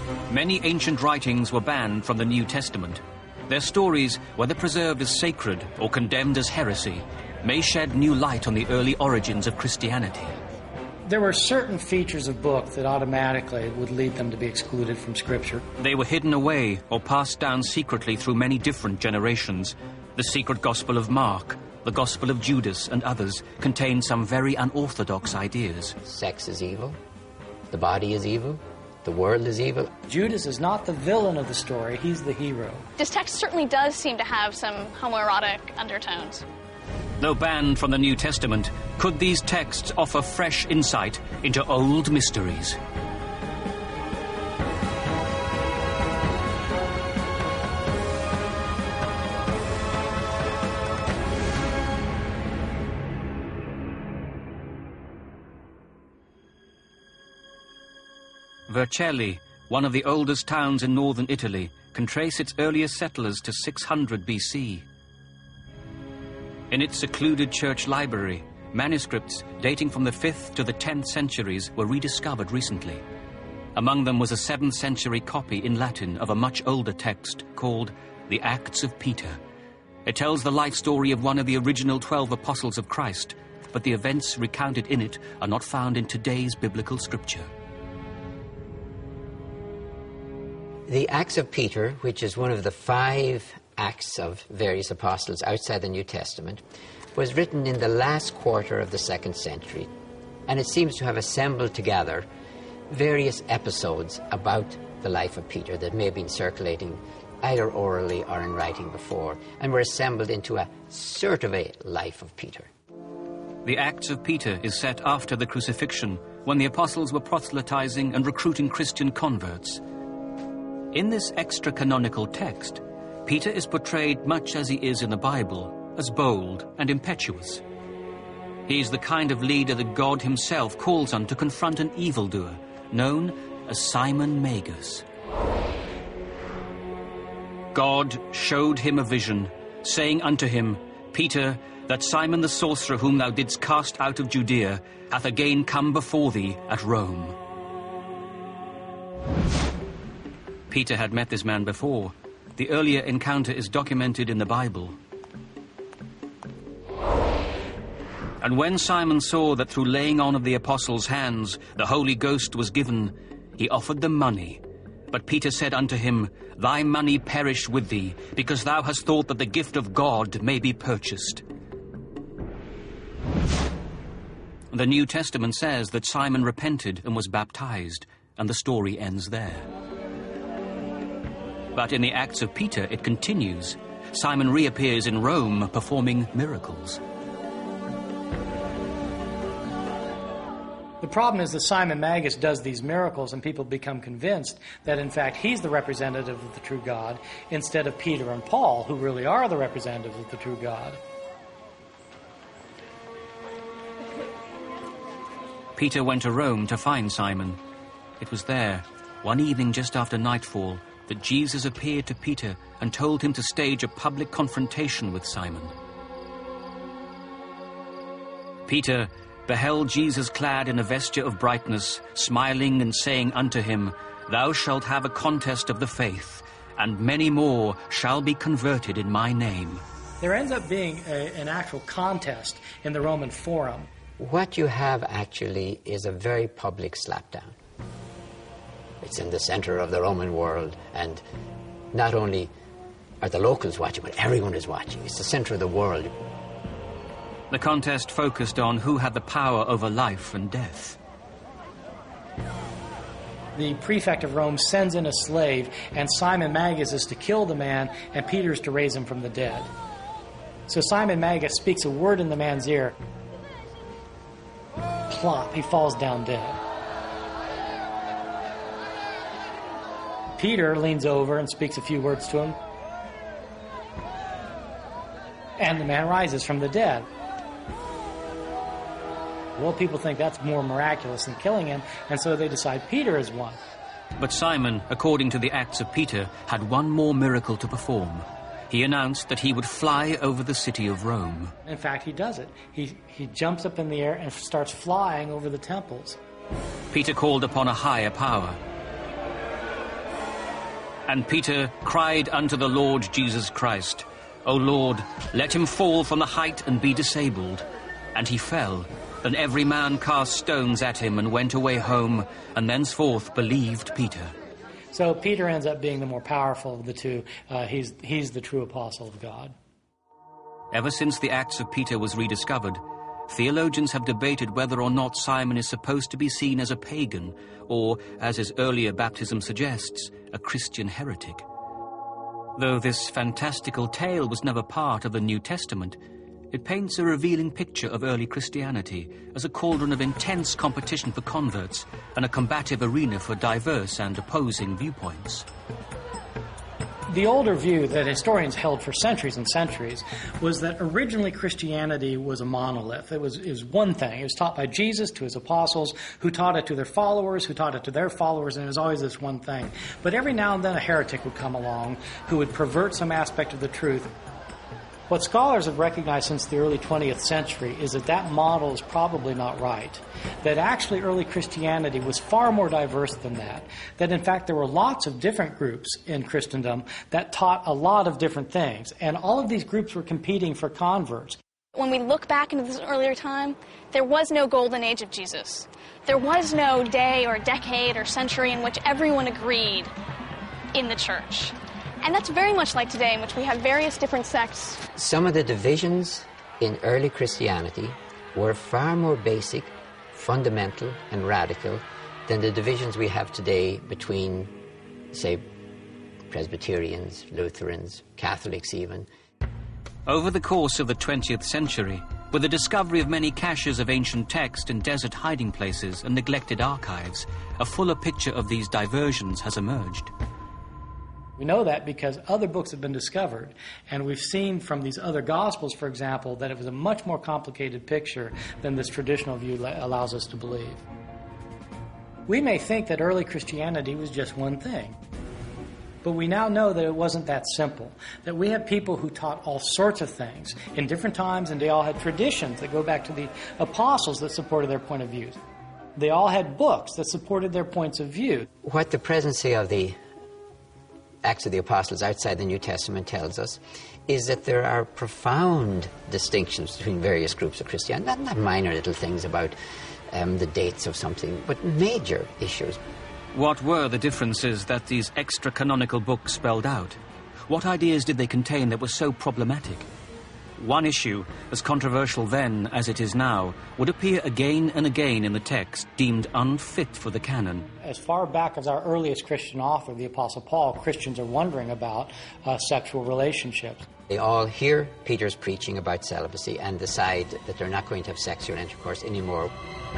Many ancient writings were banned from the New Testament. Their stories, whether preserved as sacred or condemned as heresy, may shed new light on the early origins of Christianity. There were certain features of book that automatically would lead them to be excluded from Scripture. They were hidden away or passed down secretly through many different generations. The secret Gospel of Mark, the Gospel of Judas, and others contain some very unorthodox ideas. Sex is evil. The body is evil. The world is evil. Judas is not the villain of the story, he's the hero. This text certainly does seem to have some homoerotic undertones. Though banned from the New Testament, could these texts offer fresh insight into old mysteries? Vercelli, one of the oldest towns in northern Italy, can trace its earliest settlers to 600 BC. In its secluded church library, manuscripts dating from the 5th to the 10th centuries were rediscovered recently. Among them was a 7th century copy in Latin of a much older text called The Acts of Peter. It tells the life story of one of the original 12 apostles of Christ, but the events recounted in it are not found in today's biblical scripture. The Acts of Peter, which is one of the 5 Acts of various apostles outside the New Testament, was written in the last quarter of the 2nd century, and it seems to have assembled together various episodes about the life of Peter that may have been circulating either orally or in writing before, and were assembled into a sort of a life of Peter. The Acts of Peter is set after the crucifixion, when the apostles were proselytizing and recruiting Christian converts. In this extra-canonical text, Peter is portrayed much as he is in the Bible, as bold and impetuous. He is the kind of leader that God himself calls on to confront an evildoer, known as Simon Magus. God showed him a vision, saying unto him, Peter, that Simon the sorcerer whom thou didst cast out of Judea hath again come before thee at Rome. Peter had met this man before. The earlier encounter is documented in the Bible. And when Simon saw that through laying on of the apostles' hands the Holy Ghost was given, he offered them money. But Peter said unto him, Thy money perish with thee, because thou hast thought that the gift of God may be purchased. The New Testament says that Simon repented and was baptized, and the story ends there. But in the Acts of Peter, it continues. Simon reappears in Rome performing miracles. The problem is that Simon Magus does these miracles and people become convinced that in fact he's the representative of the true God instead of Peter and Paul, who really are the representatives of the true God. Peter went to Rome to find Simon. It was there, one evening just after nightfall, that Jesus appeared to Peter and told him to stage a public confrontation with Simon. Peter beheld Jesus clad in a vesture of brightness, smiling and saying unto him, Thou shalt have a contest of the faith, and many more shall be converted in my name. There ends up being an actual contest in the Roman Forum. What you have actually is a very public slapdown. It's in the center of the Roman world, and not only are the locals watching, but everyone is watching. It's the center of the world. The contest focused on who had the power over life and death. The prefect of Rome sends in a slave, and Simon Magus is to kill the man, and Peter is to raise him from the dead. So Simon Magus speaks a word in the man's ear. Plop, he falls down dead. Peter leans over and speaks a few words to him, and the man rises from the dead. Well, people think that's more miraculous than killing him, and so they decide Peter is one. But Simon, according to the Acts of Peter, had one more miracle to perform. He announced that he would fly over the city of Rome. In fact, he does it. He jumps up in the air and starts flying over the temples. Peter called upon a higher power. And Peter cried unto the Lord Jesus Christ, O Lord, let him fall from the height and be disabled. And he fell. Then every man cast stones at him and went away home, and thenceforth believed Peter. So Peter ends up being the more powerful of the two. He's the true apostle of God. Ever since the Acts of Peter was rediscovered, theologians have debated whether or not Simon is supposed to be seen as a pagan, or, as his earlier baptism suggests, a Christian heretic. Though this fantastical tale was never part of the New Testament, it paints a revealing picture of early Christianity as a cauldron of intense competition for converts and a combative arena for diverse and opposing viewpoints. The older view that historians held for centuries and centuries was that originally Christianity was a monolith. It was one thing. It was taught by Jesus to his apostles, who taught it to their followers, who taught it to their followers, and it was always this one thing. But every now and then a heretic would come along who would pervert some aspect of the truth. What scholars have recognized since the early 20th century is that that model is probably not right. That actually early Christianity was far more diverse than that. That in fact there were lots of different groups in Christendom that taught a lot of different things. And all of these groups were competing for converts. When we look back into this earlier time, there was no golden age of Jesus. There was no day or decade or century in which everyone agreed in the church. And that's very much like today, in which we have various different sects. Some of the divisions in early Christianity were far more basic, fundamental, and radical than the divisions we have today between, say, Presbyterians, Lutherans, Catholics even. Over the course of the 20th century, with the discovery of many caches of ancient text in desert hiding places and neglected archives, a fuller picture of these diversions has emerged. We know that because other books have been discovered, and we've seen from these other Gospels, for example, that it was a much more complicated picture than this traditional view allows us to believe. We may think that early Christianity was just one thing, but we now know that it wasn't that simple, that we have people who taught all sorts of things in different times, and they all had traditions that go back to the apostles that supported their point of view. They all had books that supported their points of view. What the presence of the Acts of the Apostles outside the New Testament tells us is that there are profound distinctions between various groups of Christianity, not minor little things about the dates of something, but major issues. What were the differences that these extra-canonical books spelled out? What ideas did they contain that were so problematic? One issue, as controversial then as it is now, would appear again and again in the text, deemed unfit for the canon. As far back as our earliest Christian author, the Apostle Paul, Christians are wondering about sexual relationships. They all hear Peter's preaching about celibacy and decide that they're not going to have sexual intercourse anymore.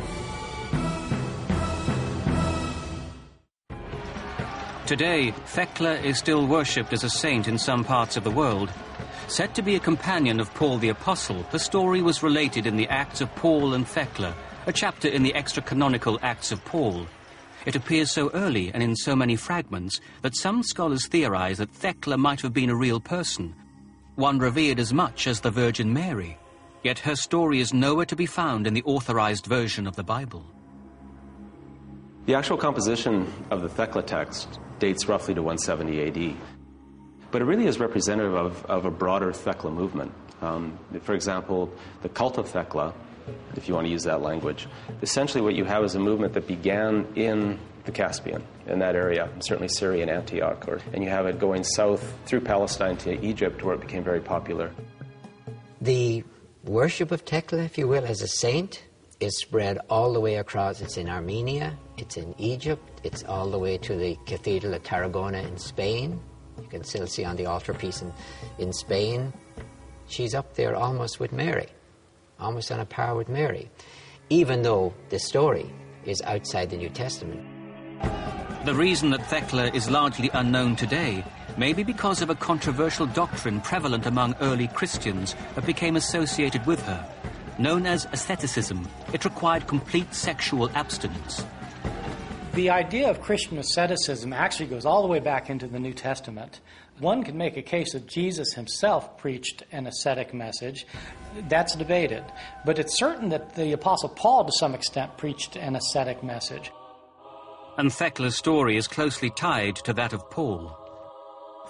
Today, Thecla is still worshipped as a saint in some parts of the world. Said to be a companion of Paul the Apostle, the story was related in the Acts of Paul and Thecla, a chapter in the extra-canonical Acts of Paul. It appears so early and in so many fragments that some scholars theorize that Thecla might have been a real person, one revered as much as the Virgin Mary. Yet her story is nowhere to be found in the authorized version of the Bible. The actual composition of the Thecla text dates roughly to 170 AD. But it really is representative of a broader Thecla movement. For example, the cult of Thecla, if you want to use that language, essentially what you have is a movement that began in the Caspian, in that area, certainly Syria and Antioch, and you have it going south through Palestine to Egypt, where it became very popular. The worship of Thecla, if you will, as a saint, is spread all the way across. It's in Armenia, it's in Egypt, it's all the way to the Cathedral at Tarragona in Spain. You can still see on the altarpiece in Spain. She's up there almost with Mary, almost on a par with Mary, even though the story is outside the New Testament. The reason that Thecla is largely unknown today may be because of a controversial doctrine prevalent among early Christians that became associated with her. Known as asceticism, it required complete sexual abstinence. The idea of Christian asceticism actually goes all the way back into the New Testament. One can make a case that Jesus himself preached an ascetic message. That's debated. But it's certain that the Apostle Paul, to some extent, preached an ascetic message. And Thecla's story is closely tied to that of Paul.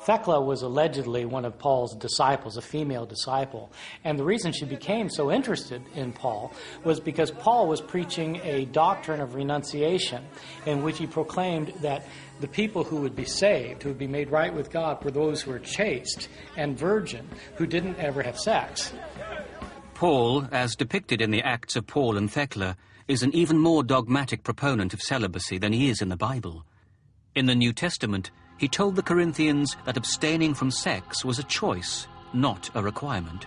Thecla was allegedly one of Paul's disciples, a female disciple. And the reason she became so interested in Paul was because Paul was preaching a doctrine of renunciation in which he proclaimed that the people who would be saved, who would be made right with God, were those who were chaste and virgin, who didn't ever have sex. Paul, as depicted in the Acts of Paul and Thecla, is an even more dogmatic proponent of celibacy than he is in the Bible. In the New Testament, he told the Corinthians that abstaining from sex was a choice, not a requirement.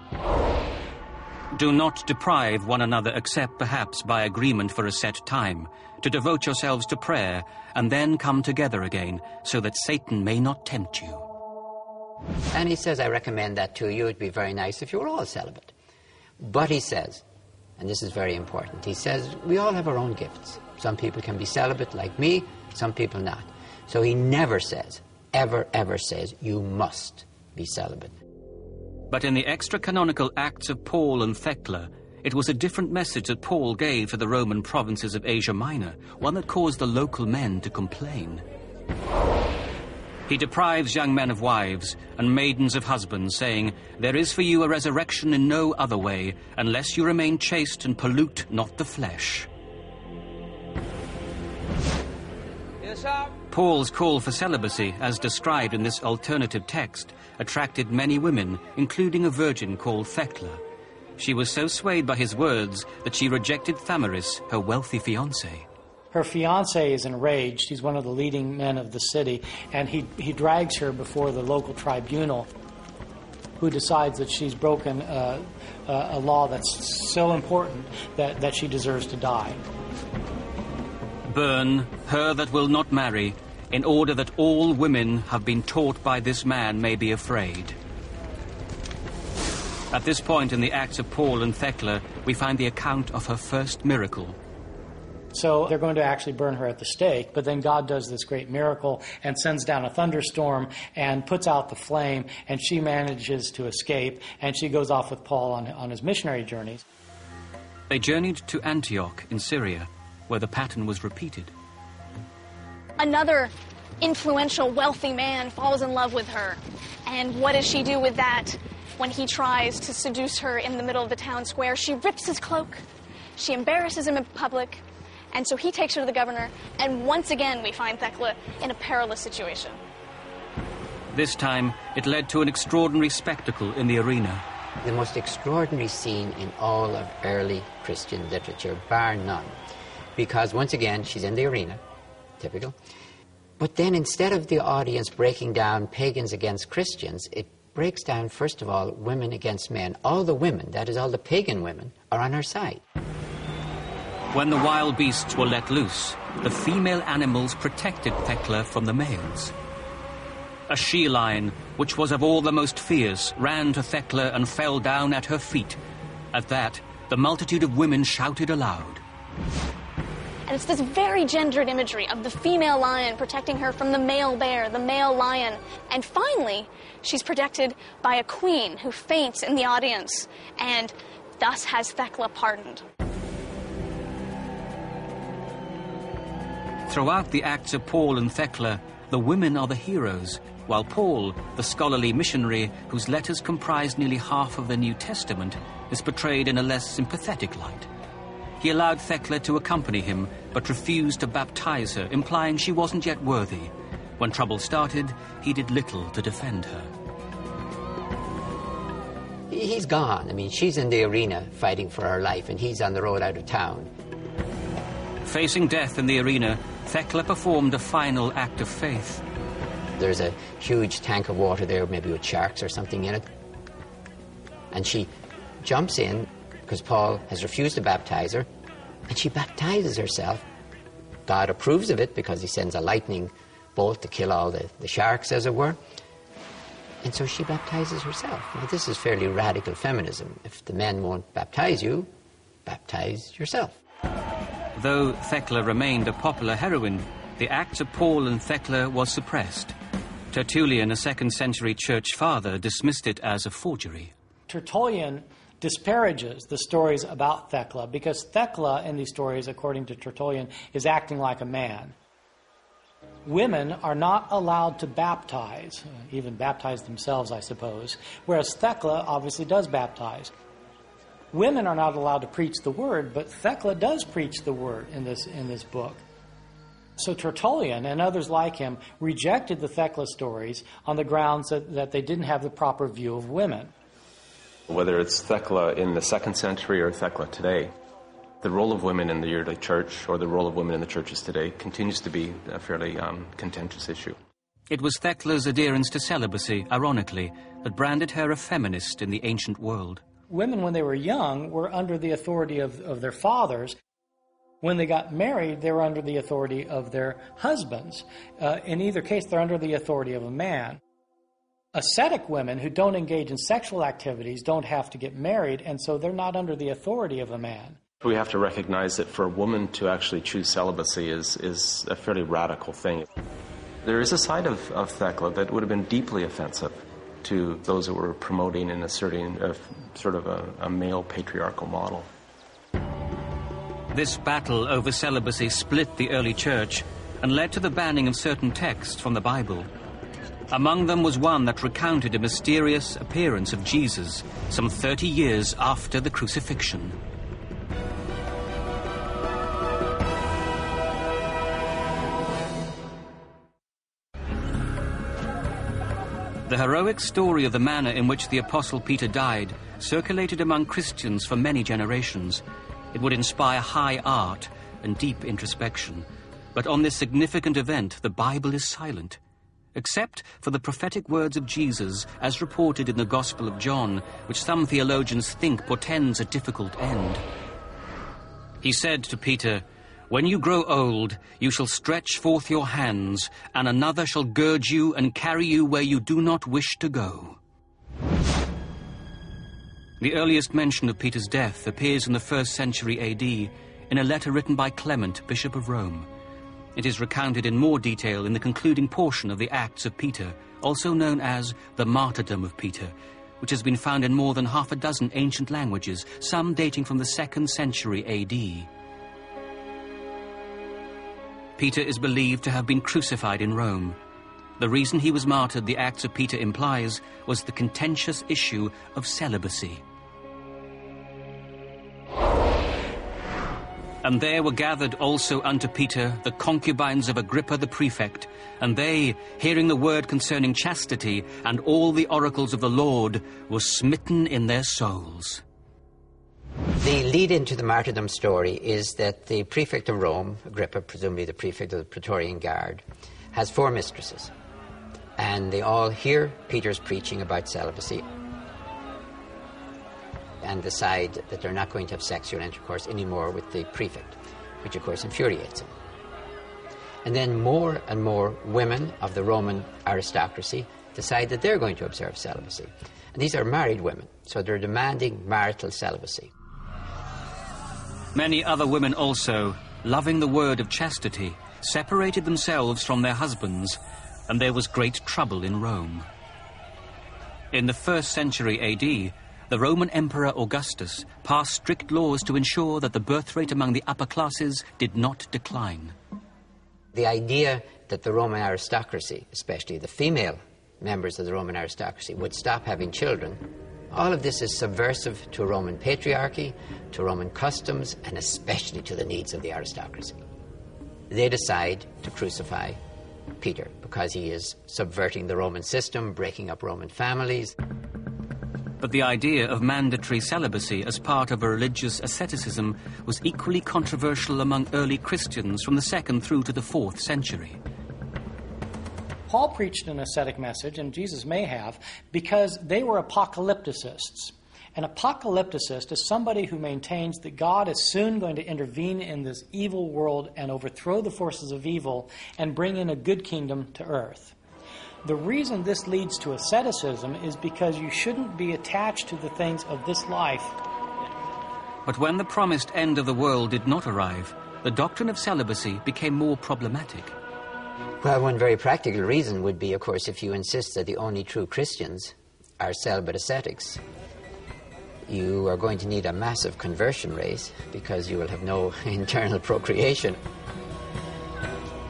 Do not deprive one another except perhaps by agreement for a set time, to devote yourselves to prayer, and then come together again, so that Satan may not tempt you. And he says, I recommend that to you. It'd be very nice if you were all celibate. But he says, and this is very important, he says, we all have our own gifts. Some people can be celibate like me, some people not. So he never says, ever says, you must be celibate. But in the extra-canonical Acts of Paul and Thecla, it was a different message that Paul gave to the Roman provinces of Asia Minor, one that caused the local men to complain. He deprives young men of wives and maidens of husbands, saying, there is for you a resurrection in no other way, unless you remain chaste and pollute not the flesh. Paul's call for celibacy, as described in this alternative text, attracted many women, including a virgin called Thecla. She was so swayed by his words that she rejected Thamyris, her wealthy fiancé. Her fiancé is enraged. He's one of the leading men of the city, and he drags her before the local tribunal, who decides that she's broken a law that's so important that she deserves to die. Burn her that will not marry, in order that all women have been taught by this man may be afraid. At this point in the Acts of Paul and Thecla, we find the account of her first miracle. So they're going to actually burn her at the stake, but then God does this great miracle and sends down a thunderstorm and puts out the flame, and she manages to escape, and she goes off with Paul on his missionary journeys. They journeyed to Antioch in Syria, where the pattern was repeated. Another influential, wealthy man falls in love with her. And what does she do with that when he tries to seduce her in the middle of the town square? She rips his cloak. She embarrasses him in public. And so he takes her to the governor, and once again we find Thecla in a perilous situation. This time, it led to an extraordinary spectacle in the arena. The most extraordinary scene in all of early Christian literature, bar none. Because once again, she's in the arena, typical. But then instead of the audience breaking down pagans against Christians, it breaks down, first of all, women against men. All the women, that is all the pagan women, are on her side. When the wild beasts were let loose, the female animals protected Thecla from the males. A she-lion, which was of all the most fierce, ran to Thecla and fell down at her feet. At that, the multitude of women shouted aloud. And it's this very gendered imagery of the female lion protecting her from the male bear, the male lion. And finally, she's protected by a queen who faints in the audience and thus has Thecla pardoned. Throughout the Acts of Paul and Thecla, the women are the heroes, while Paul, the scholarly missionary whose letters comprise nearly half of the New Testament, is portrayed in a less sympathetic light. He allowed Thecla to accompany him, but refused to baptize her, implying she wasn't yet worthy. When trouble started, he did little to defend her. He's gone. I mean, she's in the arena fighting for her life, and he's on the road out of town. Facing death in the arena, Thecla performed a final act of faith. There's a huge tank of water there, maybe with sharks or something in it. And she jumps in, because Paul has refused to baptize her, and she baptizes herself. God approves of it because he sends a lightning bolt to kill all the sharks, as it were. And so she baptizes herself. Now, this is fairly radical feminism. If the men won't baptize you, baptize yourself. Though Thecla remained a popular heroine, the Acts of Paul and Thecla was suppressed. Tertullian, a 2nd century church father, dismissed it as a forgery. Tertullian disparages the stories about Thecla because Thecla in these stories, according to Tertullian, is acting like a man. women are not allowed to baptize, even baptize themselves, I suppose, whereas Thecla obviously does baptize. Women are not allowed to preach the word, but Thecla does preach the word in this book. So Tertullian and others like him rejected the Thecla stories on the grounds that they didn't have the proper view of women. Whether it's Thecla in the 2nd century or Thecla today, the role of women in the early church or the role of women in the churches today continues to be a fairly contentious issue. It was Thecla's adherence to celibacy, ironically, that branded her a feminist in the ancient world. Women, when they were young, were under the authority of their fathers. When they got married, they were under the authority of their husbands. In either case, they're under the authority of a man. Ascetic women who don't engage in sexual activities don't have to get married, and so they're not under the authority of a man. We have to recognize that for a woman to actually choose celibacy is a fairly radical thing. There is a side of Thecla that would have been deeply offensive to those who were promoting and asserting a male patriarchal model. This battle over celibacy split the early church and led to the banning of certain texts from the Bible. Among them was one that recounted a mysterious appearance of Jesus some 30 years after the crucifixion. The heroic story of the manner in which the Apostle Peter died circulated among Christians for many generations. It would inspire high art and deep introspection. But on this significant event, the Bible is silent, except for the prophetic words of Jesus as reported in the Gospel of John, which some theologians think portends a difficult end. He said to Peter, "When you grow old, you shall stretch forth your hands, and another shall gird you and carry you where you do not wish to go." The earliest mention of Peter's death appears in the 1st century AD in a letter written by Clement, Bishop of Rome. It is recounted in more detail in the concluding portion of the Acts of Peter, also known as the Martyrdom of Peter, which has been found in more than half a dozen ancient languages, some dating from the 2nd century AD. Peter is believed to have been crucified in Rome. The reason he was martyred, the Acts of Peter implies, was the contentious issue of celibacy. And there were gathered also unto Peter the concubines of Agrippa the prefect, and they, hearing the word concerning chastity and all the oracles of the Lord, were smitten in their souls. The lead-in to the martyrdom story is that the prefect of Rome, Agrippa, presumably the prefect of the Praetorian Guard, has 4 mistresses. And they all hear Peter's preaching about celibacy and decide that they're not going to have sexual intercourse anymore with the prefect, which of course infuriates him. And then more and more women of the Roman aristocracy decide that they're going to observe celibacy. And these are married women, so they're demanding marital celibacy. Many other women also, loving the word of chastity, separated themselves from their husbands, and there was great trouble in Rome. In the 1st century AD, the Roman Emperor Augustus passed strict laws to ensure that the birth rate among the upper classes did not decline. The idea that the Roman aristocracy, especially the female members of the Roman aristocracy, would stop having children, all of this is subversive to Roman patriarchy, to Roman customs, and especially to the needs of the aristocracy. They decide to crucify Peter because he is subverting the Roman system, breaking up Roman families. But the idea of mandatory celibacy as part of a religious asceticism was equally controversial among early Christians from the 2nd through to the 4th century. Paul preached an ascetic message, and Jesus may have, because they were apocalypticists. An apocalypticist is somebody who maintains that God is soon going to intervene in this evil world and overthrow the forces of evil and bring in a good kingdom to earth. The reason this leads to asceticism is because you shouldn't be attached to the things of this life. But when the promised end of the world did not arrive, the doctrine of celibacy became more problematic. Well, one very practical reason would be, of course, if you insist that the only true Christians are celibate ascetics, you are going to need a massive conversion rate because you will have no internal procreation.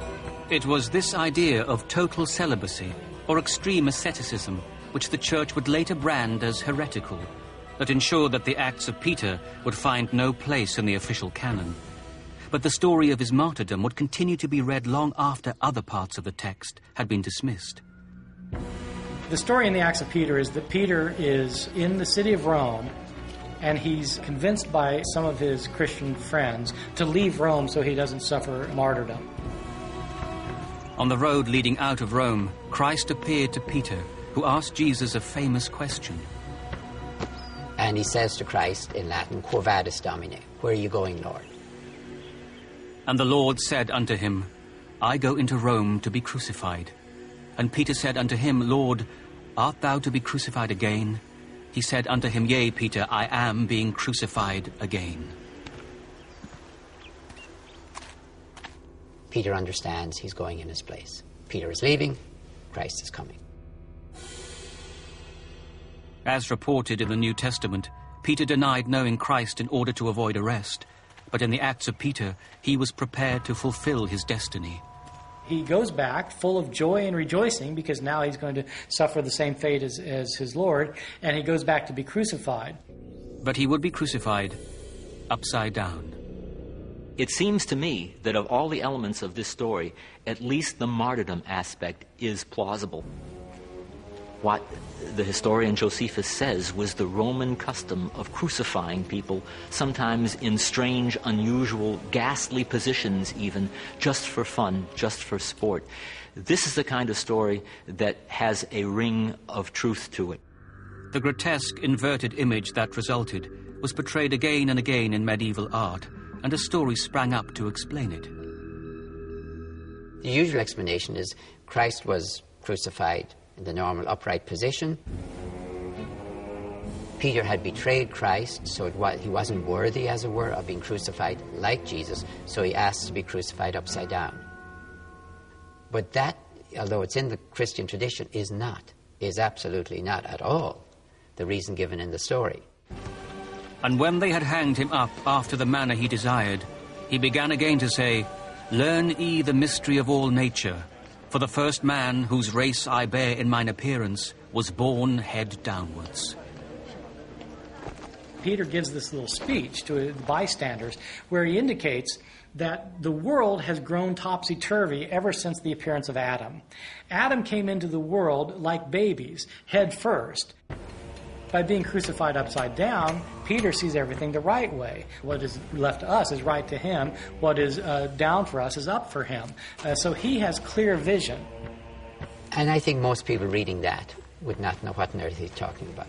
It was this idea of total celibacy or extreme asceticism, which the Church would later brand as heretical, that ensured that the Acts of Peter would find no place in the official canon. But the story of his martyrdom would continue to be read long after other parts of the text had been dismissed. The story in the Acts of Peter is that Peter is in the city of Rome, and he's convinced by some of his Christian friends to leave Rome so he doesn't suffer martyrdom. On the road leading out of Rome, Christ appeared to Peter, who asked Jesus a famous question. And he says to Christ in Latin, Quo vadis, Domine? Where are you going, Lord? And the Lord said unto him, I go into Rome to be crucified. And Peter said unto him, Lord, art thou to be crucified again? He said unto him, Yea, Peter, I am being crucified again. Peter understands he's going in his place. Peter is leaving, Christ is coming. As reported in the New Testament, Peter denied knowing Christ in order to avoid arrest. But in the Acts of Peter, he was prepared to fulfill his destiny. He goes back full of joy and rejoicing because now he's going to suffer the same fate as his Lord, and he goes back to be crucified. But he would be crucified upside down. It seems to me that of all the elements of this story, at least the martyrdom aspect is plausible. What the historian Josephus says was the Roman custom of crucifying people, sometimes in strange, unusual, ghastly positions even, just for fun, just for sport. This is the kind of story that has a ring of truth to it. The grotesque, inverted image that resulted was portrayed again and again in medieval art, and a story sprang up to explain it. The usual explanation is Christ was crucified in the normal upright position. Peter had betrayed Christ, so he wasn't worthy, as it were, of being crucified like Jesus, so he asked to be crucified upside down. But that, although it's in the Christian tradition, is absolutely not at all the reason given in the story. And when they had hanged him up after the manner he desired, he began again to say, Learn ye the mystery of all nature. For the first man, whose race I bear in mine appearance, was born head downwards. Peter gives this little speech to the bystanders where he indicates that the world has grown topsy-turvy ever since the appearance of Adam. Adam came into the world like babies, head first. By being crucified upside down, Peter sees everything the right way. What is left to us is right to him. What is down for us is up for him. So he has clear vision. And I think most people reading that would not know what on earth he's talking about.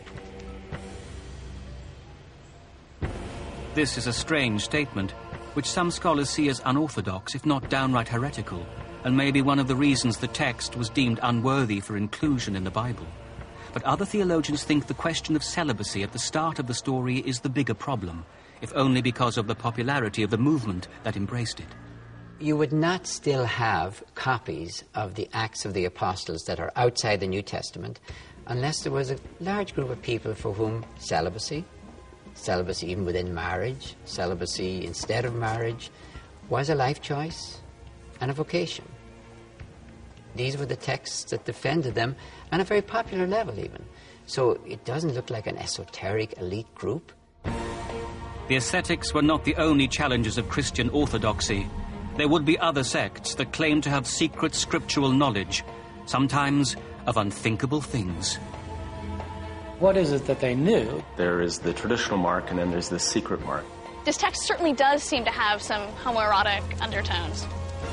This is a strange statement, which some scholars see as unorthodox, if not downright heretical, and may be one of the reasons the text was deemed unworthy for inclusion in the Bible. But other theologians think the question of celibacy at the start of the story is the bigger problem, if only because of the popularity of the movement that embraced it. You would not still have copies of the Acts of the Apostles that are outside the New Testament unless there was a large group of people for whom celibacy even within marriage, celibacy instead of marriage, was a life choice and a vocation. These were the texts that defended them on a very popular level even. So it doesn't look like an esoteric elite group. The ascetics were not the only challengers of Christian orthodoxy. There would be other sects that claimed to have secret scriptural knowledge, sometimes of unthinkable things. What is it that they knew? There is the traditional mark, and then there's the secret mark. This text certainly does seem to have some homoerotic undertones.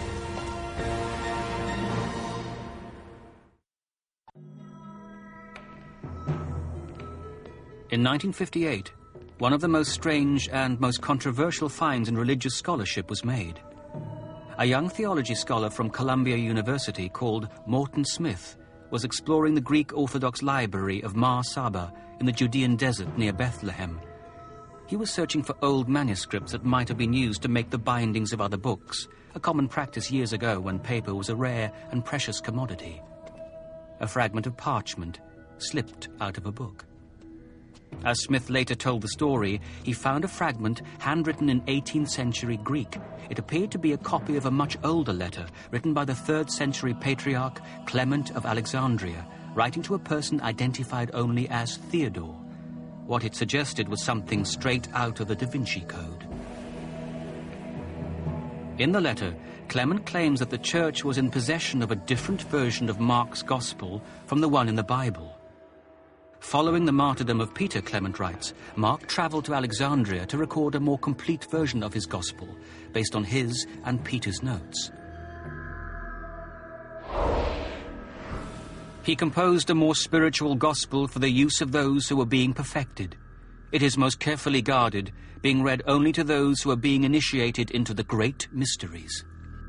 In 1958, one of the most strange and most controversial finds in religious scholarship was made. A young theology scholar from Columbia University called Morton Smith was exploring the Greek Orthodox library of Mar Saba in the Judean desert near Bethlehem. He was searching for old manuscripts that might have been used to make the bindings of other books, a common practice years ago when paper was a rare and precious commodity. A fragment of parchment slipped out of a book. As Smith later told the story, he found a fragment handwritten in 18th century Greek. It appeared to be a copy of a much older letter written by the 3rd century patriarch Clement of Alexandria, writing to a person identified only as Theodore. What it suggested was something straight out of the Da Vinci Code. In the letter, Clement claims that the church was in possession of a different version of Mark's gospel from the one in the Bible. Following the martyrdom of Peter, Clement writes, Mark travelled to Alexandria to record a more complete version of his gospel, based on his and Peter's notes. He composed a more spiritual gospel for the use of those who were being perfected. It is most carefully guarded, being read only to those who are being initiated into the great mysteries.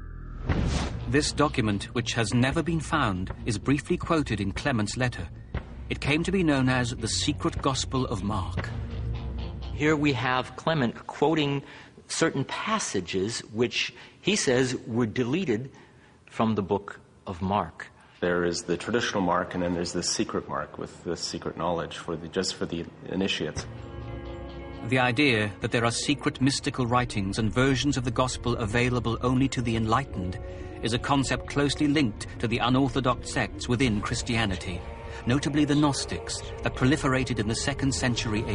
This document, which has never been found, is briefly quoted in Clement's letter. It came to be known as the Secret Gospel of Mark. Here we have Clement quoting certain passages which he says were deleted from the book of Mark. There is the traditional Mark, and then there's the secret Mark with the secret knowledge just for the initiates. The idea that there are secret mystical writings and versions of the gospel available only to the enlightened is a concept closely linked to the unorthodox sects within Christianity, notably the Gnostics that proliferated in the 2nd century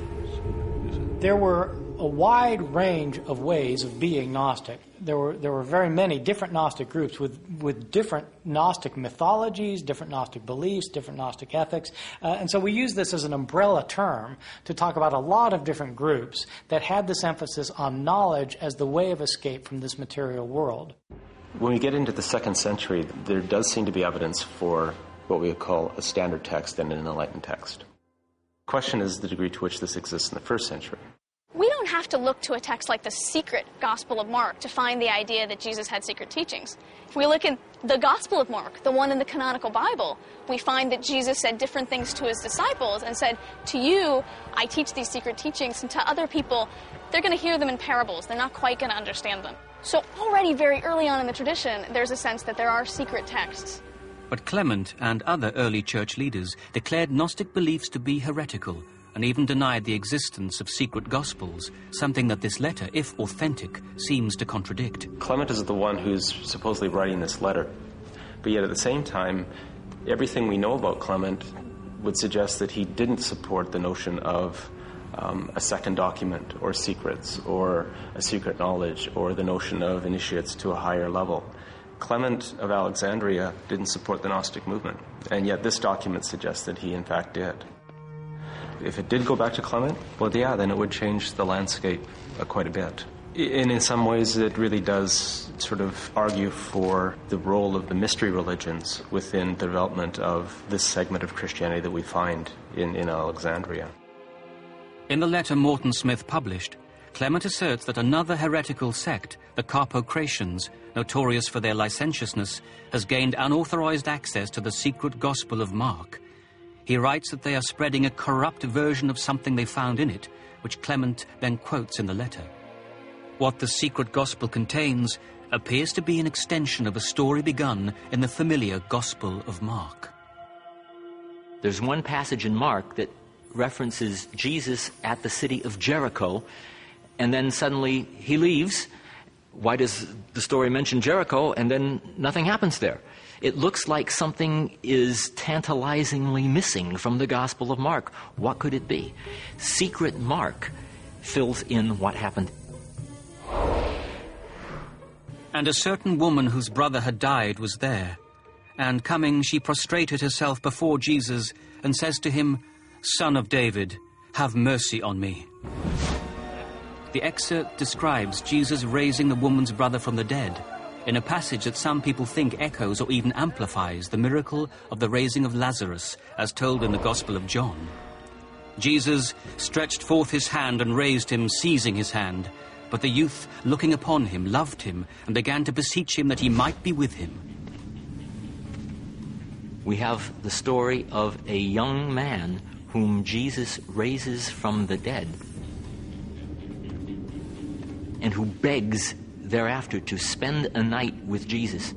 AD. There were a wide range of ways of being Gnostic. There were very many different Gnostic groups with different Gnostic mythologies, different Gnostic beliefs, different Gnostic ethics. And so we use this as an umbrella term to talk about a lot of different groups that had this emphasis on knowledge as the way of escape from this material world. When we get into the 2nd century, there does seem to be evidence for what we would call a standard text and an enlightened text. The question is the degree to which this exists in the 1st century. We don't have to look to a text like the secret Gospel of Mark to find the idea that Jesus had secret teachings. If we look in the Gospel of Mark, the one in the canonical Bible, we find that Jesus said different things to his disciples and said, to you, I teach these secret teachings, and to other people, they're going to hear them in parables. They're not quite going to understand them. So already very early on in the tradition, there's a sense that there are secret texts. But Clement and other early church leaders declared Gnostic beliefs to be heretical and even denied the existence of secret gospels, something that this letter, if authentic, seems to contradict. Clement is the one who's supposedly writing this letter, but yet at the same time, everything we know about Clement would suggest that he didn't support the notion of a second document or secrets or a secret knowledge or the notion of initiates to a higher level. Clement of Alexandria didn't support the Gnostic movement, and yet this document suggests that he in fact did. If it did go back to Clement, well, yeah, then it would change the landscape quite a bit. And in some ways, it really does sort of argue for the role of the mystery religions within the development of this segment of Christianity that we find in Alexandria. In the letter Morton Smith published, Clement asserts that another heretical sect, the Carpocratians, notorious for their licentiousness, has gained unauthorized access to the secret Gospel of Mark. He writes that they are spreading a corrupt version of something they found in it, which Clement then quotes in the letter. What the secret gospel contains appears to be an extension of a story begun in the familiar Gospel of Mark. There's one passage in Mark that references Jesus at the city of Jericho, and then suddenly he leaves. Why does the story mention Jericho, and then nothing happens there? It looks like something is tantalizingly missing from the Gospel of Mark. What could it be? Secret Mark fills in what happened. And a certain woman whose brother had died was there. And coming, she prostrated herself before Jesus and says to him, Son of David, have mercy on me. The excerpt describes Jesus raising the woman's brother from the dead, in a passage that some people think echoes or even amplifies the miracle of the raising of Lazarus, as told in the Gospel of John. Jesus stretched forth his hand and raised him, seizing his hand. But the youth, looking upon him, loved him, and began to beseech him that he might be with him. We have the story of a young man whom Jesus raises from the dead, and who begs thereafter to spend a night with Jesus,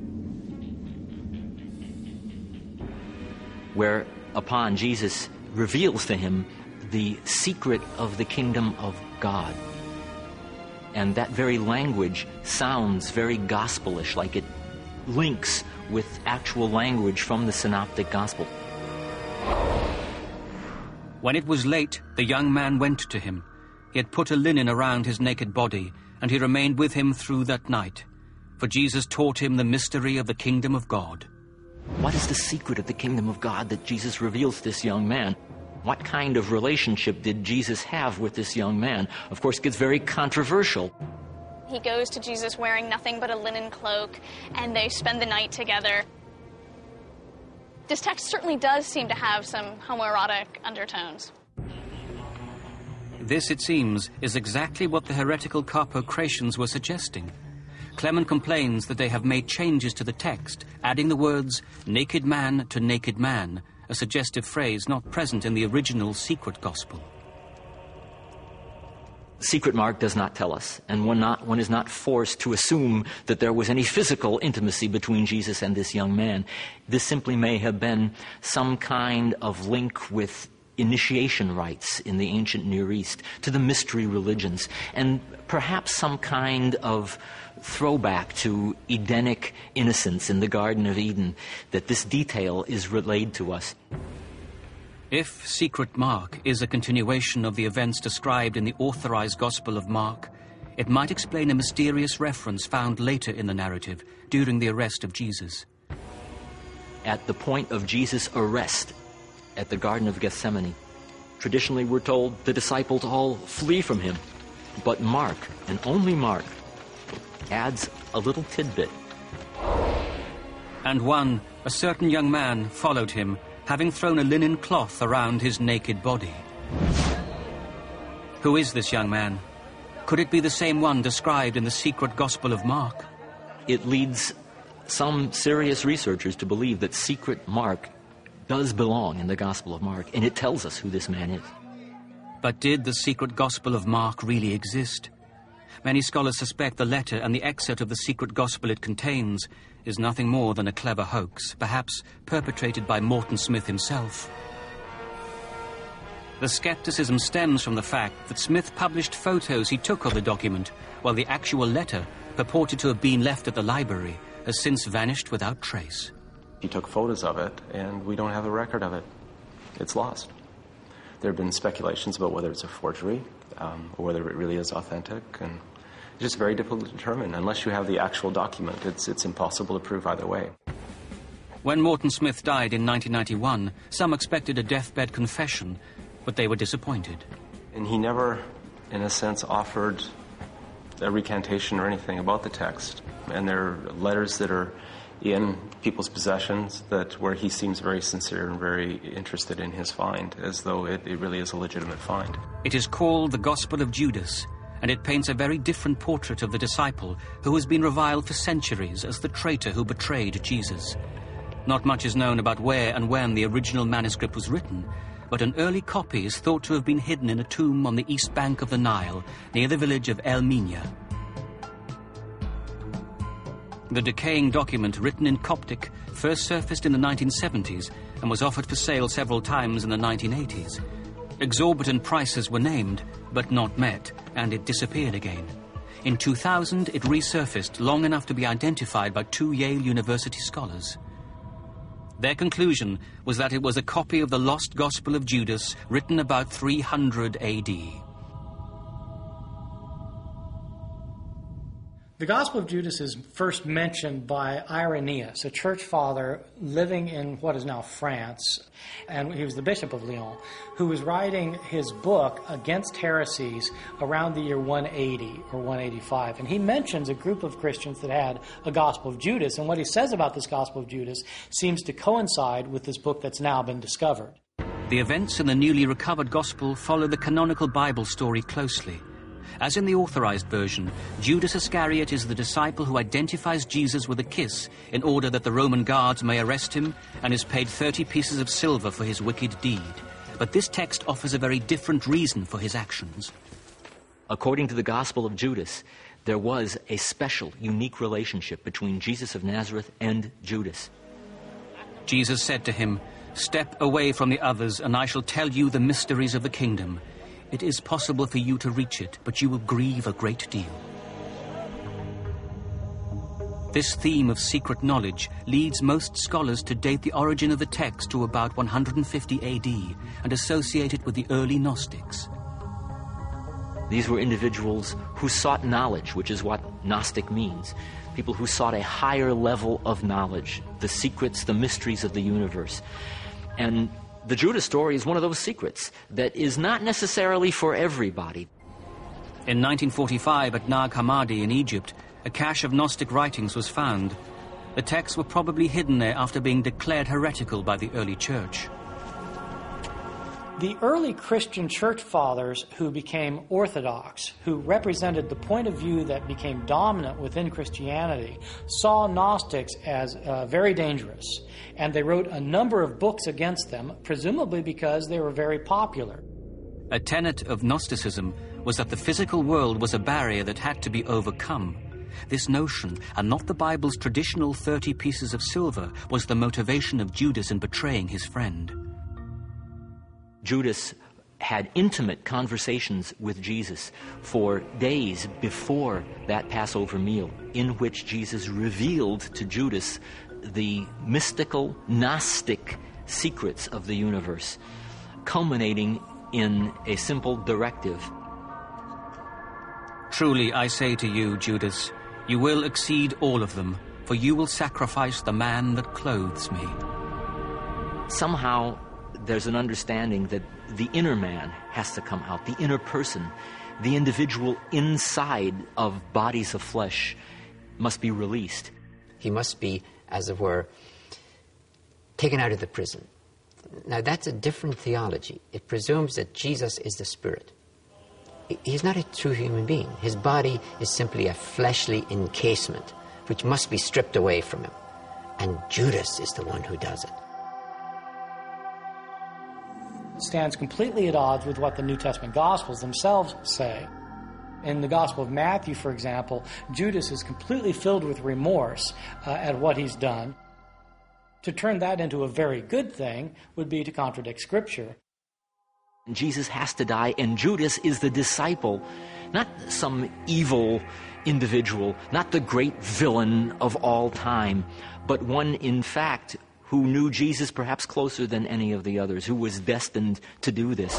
whereupon Jesus reveals to him the secret of the kingdom of God. And that very language sounds very gospelish, like it links with actual language from the synoptic gospel. When it was late, the young man went to him. He had put a linen around his naked body, and he remained with him through that night. For Jesus taught him the mystery of the kingdom of God. What is the secret of the kingdom of God that Jesus reveals to this young man? What kind of relationship did Jesus have with this young man? Of course, it gets very controversial. He goes to Jesus wearing nothing but a linen cloak, and they spend the night together. This text certainly does seem to have some homoerotic undertones. This, it seems, is exactly what the heretical Carpocratians were suggesting. Clement complains that they have made changes to the text, adding the words naked man to naked man, a suggestive phrase not present in the original secret gospel. Secret Mark does not tell us, and one is not forced to assume that there was any physical intimacy between Jesus and this young man. This simply may have been some kind of link with initiation rites in the ancient Near East, to the mystery religions, and perhaps some kind of throwback to Edenic innocence in the Garden of Eden, that this detail is relayed to us. If Secret Mark is a continuation of the events described in the authorized Gospel of Mark, it might explain a mysterious reference found later in the narrative during the arrest of Jesus. At the point of Jesus' arrest at the Garden of Gethsemane, traditionally we're told the disciples all flee from him. But Mark, and only Mark, adds a little tidbit. And one, a certain young man, followed him, having thrown a linen cloth around his naked body. Who is this young man? Could it be the same one described in the secret Gospel of Mark? It leads some serious researchers to believe that Secret Mark does belong in the Gospel of Mark, and it tells us who this man is. But did the secret Gospel of Mark really exist? Many scholars suspect the letter and the excerpt of the secret Gospel it contains is nothing more than a clever hoax, perhaps perpetrated by Morton Smith himself. The skepticism stems from the fact that Smith published photos he took of the document, while the actual letter, purported to have been left at the library, has since vanished without trace. He took photos of it, and we don't have a record of it. It's lost. There have been speculations about whether it's a forgery, or whether it really is authentic, and it's just very difficult to determine. Unless you have the actual document, it's impossible to prove either way. When Morton Smith died in 1991, some expected a deathbed confession, but they were disappointed. And he never, in a sense, offered a recantation or anything about the text. And there are letters that are in people's possessions where he seems very sincere and very interested in his find, as though it really is a legitimate find. It is called the Gospel of Judas, and it paints a very different portrait of the disciple who has been reviled for centuries as the traitor who betrayed Jesus. Not much is known about where and when the original manuscript was written, but an early copy is thought to have been hidden in a tomb on the east bank of the Nile, near the village of El Minya. The decaying document, written in Coptic, first surfaced in the 1970s and was offered for sale several times in the 1980s. Exorbitant prices were named, but not met, and it disappeared again. In 2000, it resurfaced long enough to be identified by two Yale University scholars. Their conclusion was that it was a copy of the lost Gospel of Judas, written about 300 A.D. The Gospel of Judas is first mentioned by Irenaeus, a church father living in what is now France, and he was the Bishop of Lyon, who was writing his book against heresies around the year 180 or 185. And he mentions a group of Christians that had a Gospel of Judas, and what he says about this Gospel of Judas seems to coincide with this book that's now been discovered. The events in the newly recovered Gospel follow the canonical Bible story closely. As in the authorized version, Judas Iscariot is the disciple who identifies Jesus with a kiss in order that the Roman guards may arrest him, and is paid 30 pieces of silver for his wicked deed. But this text offers a very different reason for his actions. According to the Gospel of Judas, there was a special, unique relationship between Jesus of Nazareth and Judas. Jesus said to him, Step away from the others, and I shall tell you the mysteries of the kingdom. It is possible for you to reach it, but you will grieve a great deal. This theme of secret knowledge leads most scholars to date the origin of the text to about 150 AD and associate it with the early Gnostics. These were individuals who sought knowledge, which is what Gnostic means. People who sought a higher level of knowledge, the secrets, the mysteries of the universe. And the Judas story is one of those secrets that is not necessarily for everybody. In 1945 at Nag Hammadi in Egypt, a cache of Gnostic writings was found. The texts were probably hidden there after being declared heretical by the early church. The early Christian church fathers who became Orthodox, who represented the point of view that became dominant within Christianity, saw Gnostics as very dangerous, and they wrote a number of books against them, presumably because they were very popular. A tenet of Gnosticism was that the physical world was a barrier that had to be overcome. This notion, and not the Bible's traditional 30 pieces of silver, was the motivation of Judas in betraying his friend. Judas had intimate conversations with Jesus for days before that Passover meal, in which Jesus revealed to Judas the mystical, Gnostic secrets of the universe, culminating in a simple directive. Truly I say to you, Judas, you will exceed all of them, for you will sacrifice the man that clothes me. Somehow there's an understanding that the inner man has to come out, the inner person, the individual inside of bodies of flesh must be released. He must be, as it were, taken out of the prison. Now that's a different theology. It presumes that Jesus is the Spirit. He's not a true human being. His body is simply a fleshly encasement which must be stripped away from him. And Judas is the one who does it. Stands completely at odds with what the New Testament Gospels themselves say. In the Gospel of Matthew, for example, Judas is completely filled with remorse at what he's done. To turn that into a very good thing would be to contradict Scripture. Jesus has to die, and Judas is the disciple, not some evil individual, not the great villain of all time, but one, in fact, who knew Jesus perhaps closer than any of the others, who was destined to do this.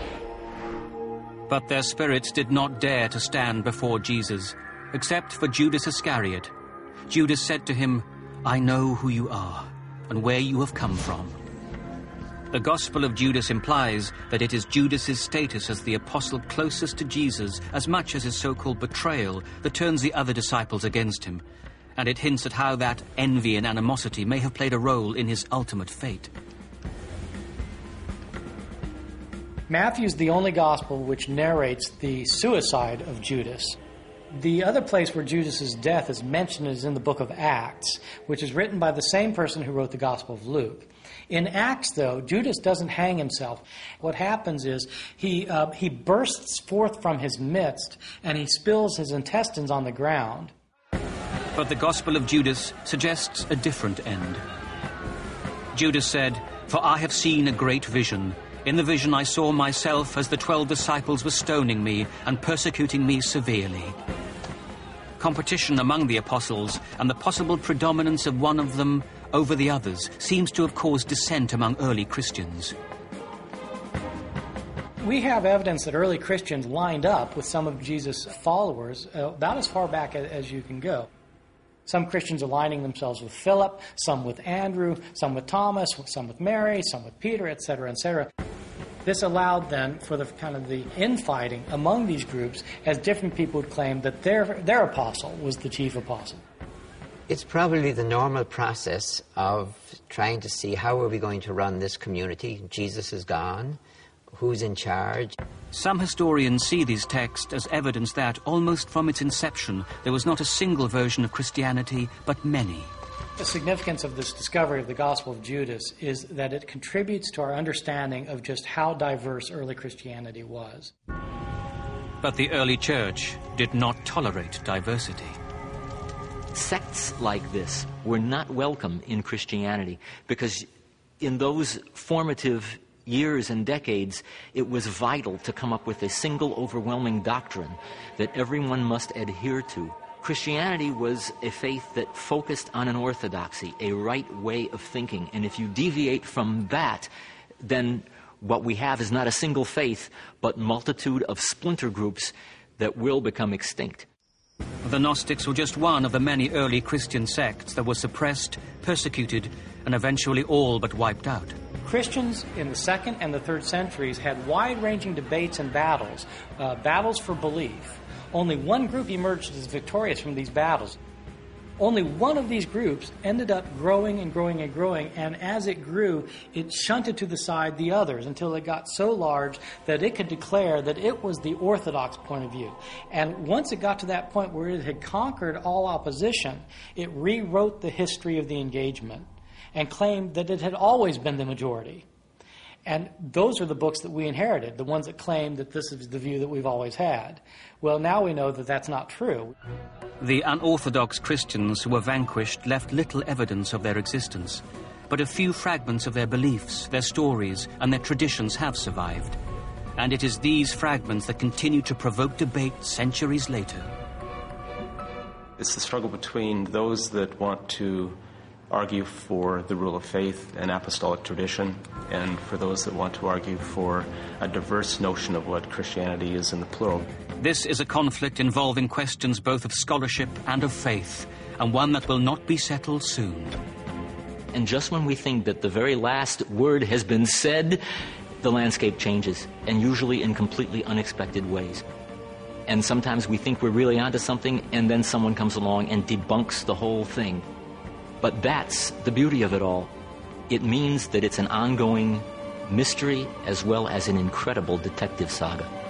But their spirits did not dare to stand before Jesus, except for Judas Iscariot. Judas said to him, I know who you are, and where you have come from. The Gospel of Judas implies that it is Judas's status as the apostle closest to Jesus, as much as his so-called betrayal, that turns the other disciples against him. And it hints at how that envy and animosity may have played a role in his ultimate fate. Matthew's the only gospel which narrates the suicide of Judas. The other place where Judas's death is mentioned is in the book of Acts, which is written by the same person who wrote the Gospel of Luke. In Acts, though, Judas doesn't hang himself. What happens is he bursts forth from his midst and he spills his intestines on the ground. But the Gospel of Judas suggests a different end. Judas said, For I have seen a great vision. In the vision I saw myself as the 12 disciples were stoning me and persecuting me severely. Competition among the apostles and the possible predominance of one of them over the others seems to have caused dissent among early Christians. We have evidence that early Christians lined up with some of Jesus' followers about as far back as you can go. Some Christians aligning themselves with Philip, some with Andrew, some with Thomas, some with Mary, some with Peter, etc., etc. This allowed then for the kind of the infighting among these groups as different people would claim that their apostle was the chief apostle. It's probably the normal process of trying to see how are we going to run this community. Jesus is gone. Who's in charge? Some historians see these texts as evidence that, almost from its inception, there was not a single version of Christianity, but many. The significance of this discovery of the Gospel of Judas is that it contributes to our understanding of just how diverse early Christianity was. But the early church did not tolerate diversity. Sects like this were not welcome in Christianity because in those formative years and decades, it was vital to come up with a single overwhelming doctrine that everyone must adhere to. Christianity was a faith that focused on an orthodoxy, a right way of thinking. And if you deviate from that, then what we have is not a single faith, but multitude of splinter groups that will become extinct. The Gnostics were just one of the many early Christian sects that were suppressed, persecuted, and eventually all but wiped out. Christians in the 2nd and the 3rd centuries had wide-ranging debates and battles, battles for belief. Only one group emerged as victorious from these battles. Only one of these groups ended up growing and growing and growing, and as it grew, it shunted to the side the others until it got so large that it could declare that it was the orthodox point of view. And once it got to that point where it had conquered all opposition, it rewrote the history of the engagement and claimed that it had always been the majority. And those are the books that we inherited, the ones that claim that this is the view that we've always had. Well, now we know that that's not true. The unorthodox Christians who were vanquished left little evidence of their existence, but a few fragments of their beliefs, their stories, and their traditions have survived. And it is these fragments that continue to provoke debate centuries later. It's the struggle between those that want to argue for the rule of faith and apostolic tradition, and for those that want to argue for a diverse notion of what Christianity is in the plural. This is a conflict involving questions both of scholarship and of faith, and one that will not be settled soon. And just when we think that the very last word has been said, the landscape changes, and usually in completely unexpected ways. And sometimes we think we're really onto something, and then someone comes along and debunks the whole thing. But that's the beauty of it all. It means that it's an ongoing mystery as well as an incredible detective saga.